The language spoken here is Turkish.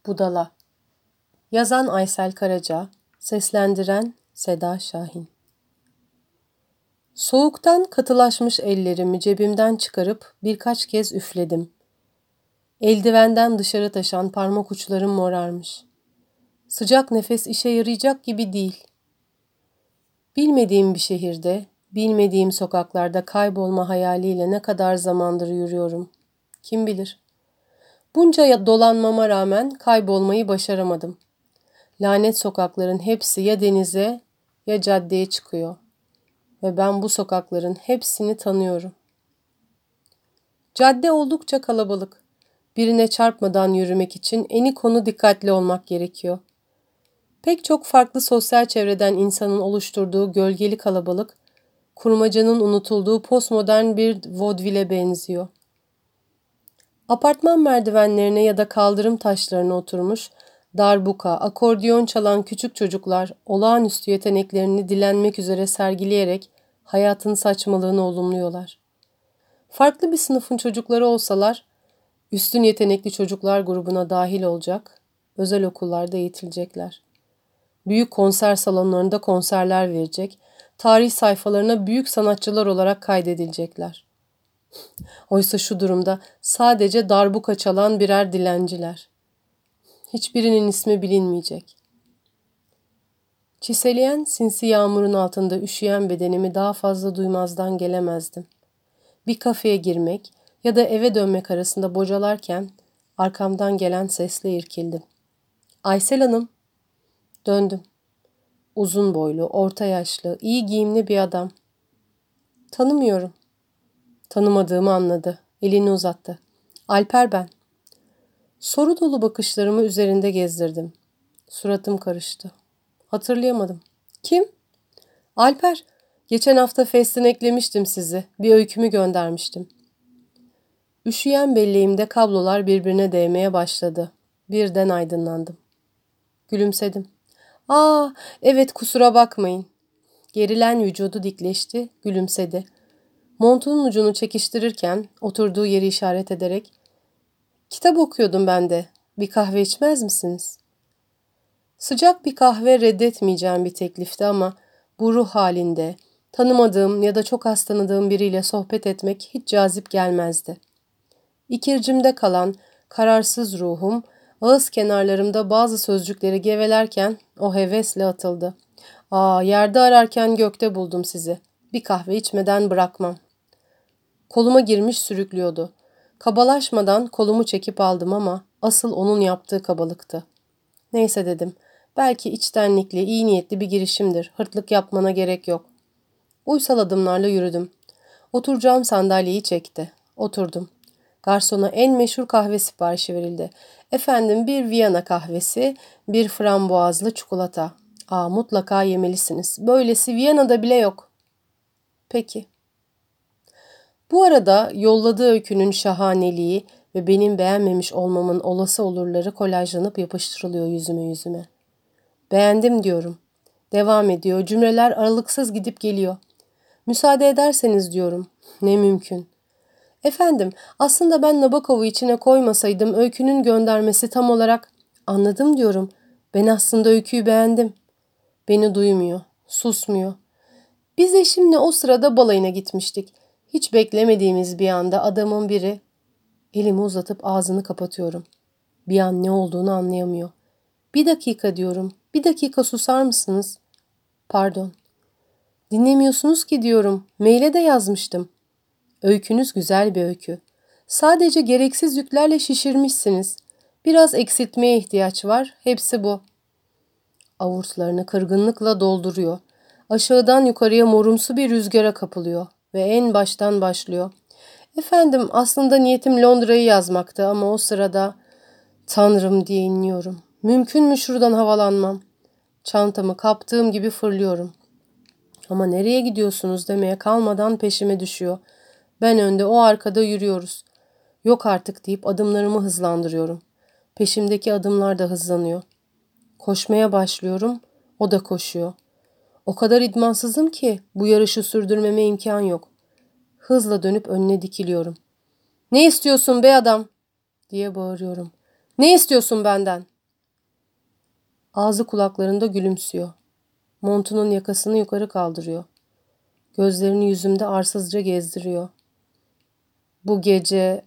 Budala. Yazan Aysel Karaca, seslendiren Seda Şahin. Soğuktan katılaşmış ellerimi cebimden çıkarıp birkaç kez üfledim. Eldivenden dışarı taşan parmak uçlarım morarmış. Sıcak nefes işe yarayacak gibi değil. Bilmediğim bir şehirde, bilmediğim sokaklarda kaybolma hayaliyle ne kadar zamandır yürüyorum. Kim bilir? Bunca dolanmama rağmen kaybolmayı başaramadım. Lanet sokakların hepsi ya denize ya caddeye çıkıyor. Ve ben bu sokakların hepsini tanıyorum. Cadde oldukça kalabalık. Birine çarpmadan yürümek için eni konu dikkatli olmak gerekiyor. Pek çok farklı sosyal çevreden insanın oluşturduğu gölgeli kalabalık, kurmacanın unutulduğu postmodern bir vodvile benziyor. Apartman merdivenlerine ya da kaldırım taşlarına oturmuş, darbuka, akordeon çalan küçük çocuklar olağanüstü yeteneklerini dilenmek üzere sergileyerek hayatın saçmalığını olumluyorlar. Farklı bir sınıfın çocukları olsalar, üstün yetenekli çocuklar grubuna dahil olacak, özel okullarda eğitilecekler. Büyük konser salonlarında konserler verecek, tarih sayfalarına büyük sanatçılar olarak kaydedilecekler. Oysa şu durumda sadece darbuka çalan birer dilenciler. Hiçbirinin ismi bilinmeyecek. Çiseleyen sinsi yağmurun altında üşüyen bedenimi daha fazla duymazdan gelemezdim. Bir kafeye girmek ya da eve dönmek arasında bocalarken arkamdan gelen sesle irkildim. Aysel Hanım. Döndüm. Uzun boylu, orta yaşlı, iyi giyimli bir adam. Tanımıyorum. Tanımadığımı anladı. Elini uzattı. Alper ben. Soru dolu bakışlarımı üzerinde gezdirdim. Suratım karıştı. Hatırlayamadım. Kim? Alper. Geçen hafta Fest'ten eklemiştim sizi. Bir öykümü göndermiştim. Üşüyen belleğimde kablolar birbirine değmeye başladı. Birden aydınlandım. Gülümsedim. Aa, evet kusura bakmayın. Gerilen vücudu dikleşti, gülümsedi. Montunun ucunu çekiştirirken oturduğu yeri işaret ederek kitap okuyordum ben de. Bir kahve içmez misiniz? Sıcak bir kahve reddetmeyeceğim bir teklifti ama bu ruh halinde tanımadığım ya da çok az tanıdığım biriyle sohbet etmek hiç cazip gelmezdi. İkircimde kalan kararsız ruhum ağız kenarlarımda bazı sözcükleri gevelerken o hevesle atıldı. Aa, yerde ararken gökte buldum sizi. Bir kahve içmeden bırakmam. Koluma girmiş sürüklüyordu. Kabalaşmadan kolumu çekip aldım ama asıl onun yaptığı kabalıktı. Neyse dedim. Belki içtenlikli, iyi niyetli bir girişimdir. Hırtlık yapmana gerek yok. Uysal adımlarla yürüdüm. Oturacağım sandalyeyi çekti. Oturdum. Garsona en meşhur kahve siparişi verildi. Efendim bir Viyana kahvesi, bir frambuazlı çikolata. Aa, mutlaka yemelisiniz. Böylesi Viyana'da bile yok. Peki. Bu arada yolladığı öykünün şahaneliği ve benim beğenmemiş olmamın olası olurları kolajlanıp yapıştırılıyor yüzüme. Beğendim diyorum. Devam ediyor. Cümleler aralıksız gidip geliyor. Müsaade ederseniz diyorum. Ne mümkün. Efendim, aslında ben Nabokov'u içine koymasaydım öykünün göndermesi tam olarak anladım diyorum. Ben aslında öyküyü beğendim. Beni duymuyor, susmuyor. Biz eşimle o sırada balayına gitmiştik. Hiç beklemediğimiz bir anda adamın biri elimi uzatıp ağzını kapatıyorum. Bir an ne olduğunu anlayamıyor. Bir dakika diyorum. Bir dakika susar mısınız? Pardon. Dinlemiyorsunuz ki diyorum. Maile de yazmıştım. Öykünüz güzel bir öykü. Sadece gereksiz yüklerle şişirmişsiniz. Biraz eksiltmeye ihtiyaç var. Hepsi bu. Avurtlarını kırgınlıkla dolduruyor. Aşağıdan yukarıya morumsu bir rüzgara kapılıyor ve en baştan başlıyor. Efendim aslında niyetim Londra'yı yazmaktı ama o sırada Tanrım diye inliyorum. Mümkün mü şuradan havalanmam? Çantamı kaptığım gibi fırlıyorum. Ama nereye gidiyorsunuz demeye kalmadan peşime düşüyor. Ben önde, o arkada yürüyoruz. Yok artık deyip adımlarımı hızlandırıyorum. Peşimdeki adımlar da hızlanıyor. Koşmaya başlıyorum, o da koşuyor. O kadar idmansızım ki bu yarışı sürdürmeme imkan yok. Hızla dönüp önüne dikiliyorum. Ne istiyorsun be adam? Diye bağırıyorum. Ne istiyorsun benden? Ağzı kulaklarında gülümsüyor. Montunun yakasını yukarı kaldırıyor. Gözlerini yüzümde arsızca gezdiriyor. Bu gece